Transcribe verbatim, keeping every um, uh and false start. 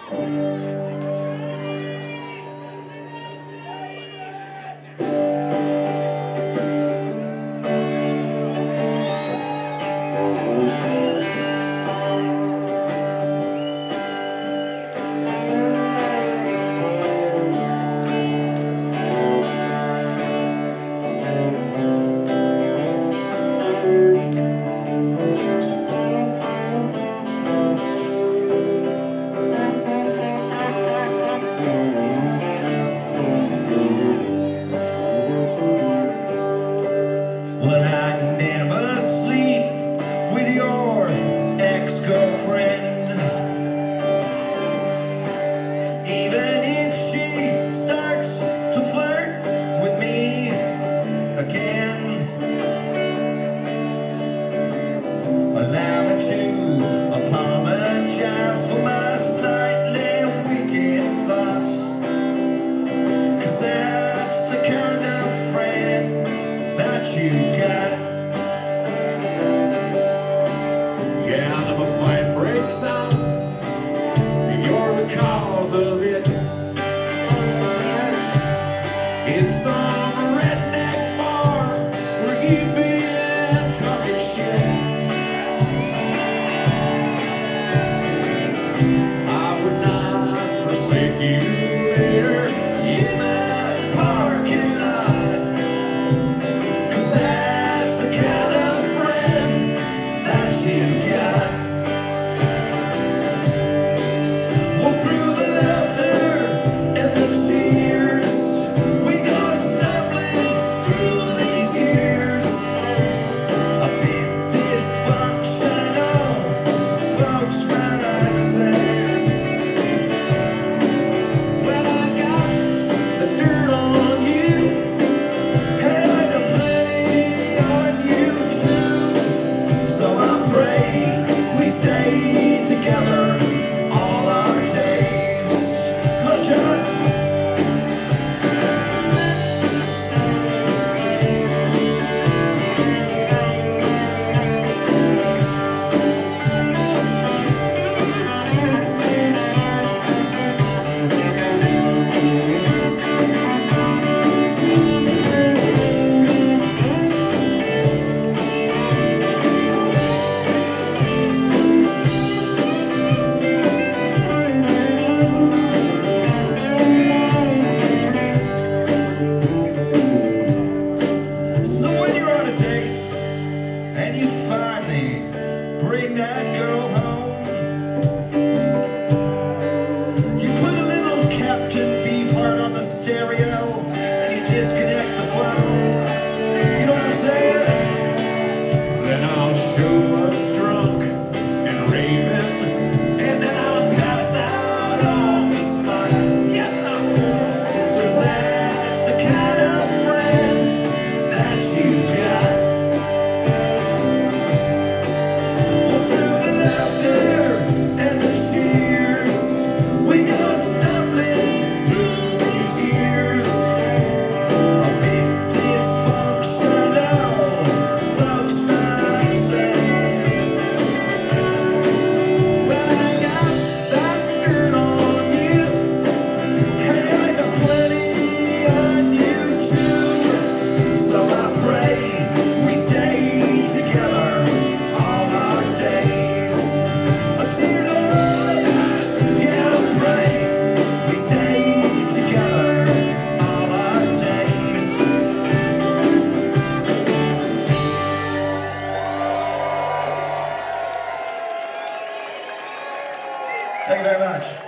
Well, I never sleep with your ex-girlfriend, even if she starts to flirt with me again. Allow me to apologize for my slightly wicked thoughts, 'cause that's the kind of friend that you got. Yeah, if a fight breaks out, you're the cause of it. In some redneck bar where you've been talking shit, I would not forsake you later in that parking lot, 'cause that's the kind of friend that you got. Well, through the laughter and the tears, we go stumbling through these years. A bit dysfunctional, folks might say. Well, I got the dirt on you, and I got plenty on you too. So I pray we stay together all our days. Come on, John. So when you're on a date and you finally bring that girl home, you put a little Captain Beefheart on the stereo and you disconnect the phone. You know what I'm saying? Then I'll show up drunk and raving, and then I'll pass out on the spot. Yes, I will. 'Cause that's the kind of friend that you got. Well, through the laughter and the cheers, we go stumbling through these years. A bit dysfunctional, folks might say. Well, I got that dirt on you, and I got plenty on you too. So I pray we stay together all our days. Until yeah, I pray we stay together all our days. Thank you very much.